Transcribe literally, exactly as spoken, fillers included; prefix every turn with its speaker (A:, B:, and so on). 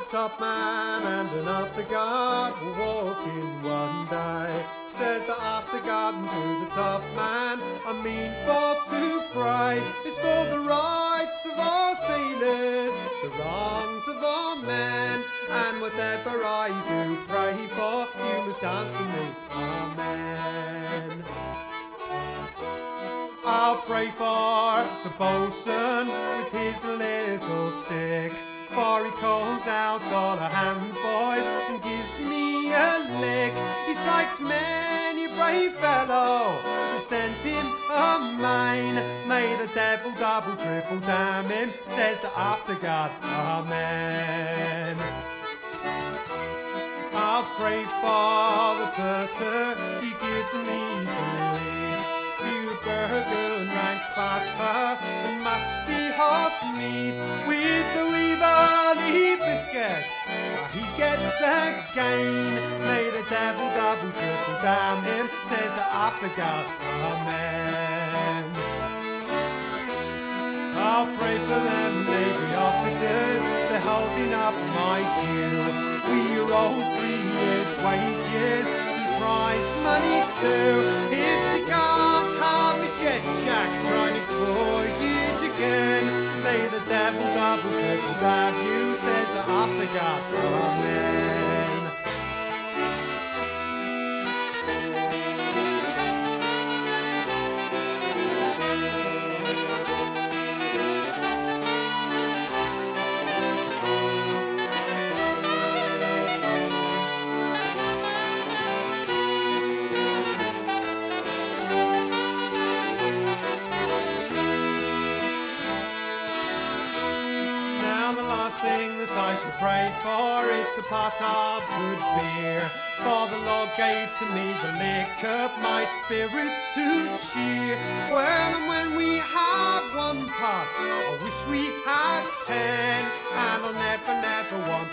A: top man and an after guard were walking one day. Says the after guard to the top man, I mean for to pray. It's for the rights of our sailors, the wrongs of our men, and whatever I do pray for, you must answer me, amen. I'll pray for the bosun with his little stick, for he calls out all our hands, boys, and gives me a lick. He strikes many a brave fellow and sends him a main. May the devil double triple damn him, says the afterguard, amen. I'll pray for the purser, he gives me to eat Spiegelburger and rank butter and musty horse meat. With the weevil biscuit, he gets the gain. May the devil double triple damn him, says the afterguard, amen. I'll pray for them Navy officers, they're holding up my due. We are all three years' wages, and prize money too. If you can't have the jet jack, try and exploit again. May the devil double triple damn you, says the afterguard, amen. Thing that I should pray for, it's a pot of good beer. For the Lord gave to me the liquor, my spirits to cheer. Well, and when we have one pot, I wish we had ten, and I'll never, never want